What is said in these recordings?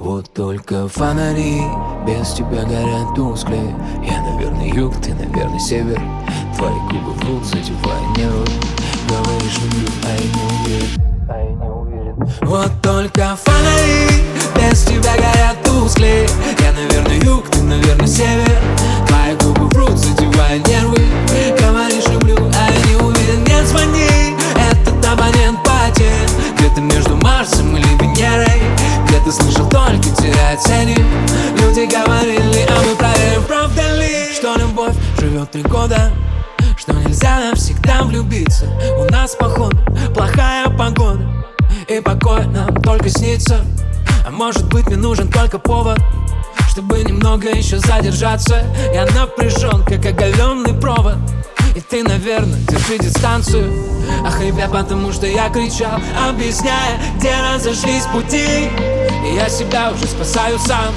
Вот только фонари без тебя горят тусклее. Я, наверное, юг, ты, наверное, север. Твои губы врут, задевая нервы. Говоришь, люблю, а я не уверен. Вот только фонари без тебя горят тусклее. Я, наверное, юг, ты, наверное, север. Твои губы врут, задевая нервы. Говоришь, люблю, а я не уверен. Нет, звони, этот абонент потерян. Где-то между Марсом или Венерой. Где-то слышал, только теряет ценю. Люди говорили, а мы проверим, правда ли, что любовь живет 3 года, что нельзя навсегда влюбиться. У нас, походу, плохая погода, и покой нам только снится. А может быть, мне нужен только повод, чтобы немного еще задержаться. Я напряжен, как оголенный провод. И ты, наверное, держи дистанцию. Ах, ребят, потому что я кричал, объясняя, где разошлись пути. И я себя уже спасаю сам.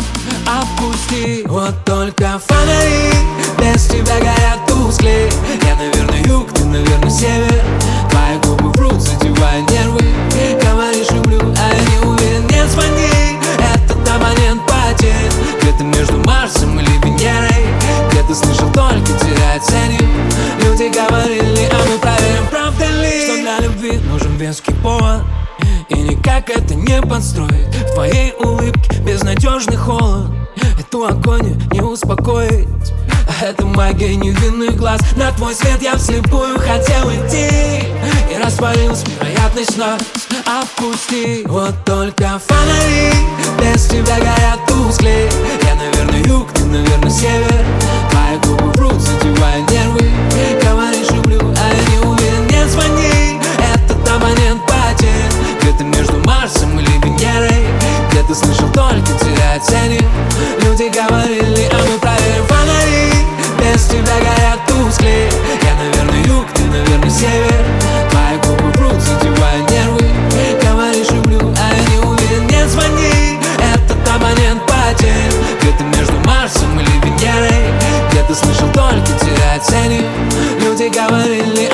Отпусти. Вот только фонари без тебя горят тусклее. Я, наверное, юг, ты, наверное, север. Твои губы врут, задевая нервы. Говоришь, люблю, а я не уверен. Нет, звони, этот абонент потерян. Где-то между Марсом или Венерой. Где-то слышал, только теряет ценю. Люди говорили, а мы проверим, правда ли, что для любви нужен веский повод. И никак это не подстроить. В твоей улыбке безнадежный холод. Эту агонию не успокоить. А это магия невинных глаз. На твой свет я вслепую хотел идти. И растворилась вероятность нас. Отпусти. Вот только фонари без тебя горят тусклее. Я, наверное, юг, ты, наверное, север. Твои губы врут, задевая нервы. Говоришь, люблю, а я не уверен. Нет, звони, этот абонент потерян. Где-то между Марсом или Венерой. Где-то слышал, только теряет ценю. Люди говорили, а мы проверим, фонари без тебя горят тусклее. Я, наверное, юг, ты, наверное, север. Твои губы врут, задевая нервы. Говоришь, люблю, а я не уверен. Нет, звони, этот абонент потерян. Где-то между Марсом или Венерой. Где-то слышал, только теряет ценю. Люди говорили,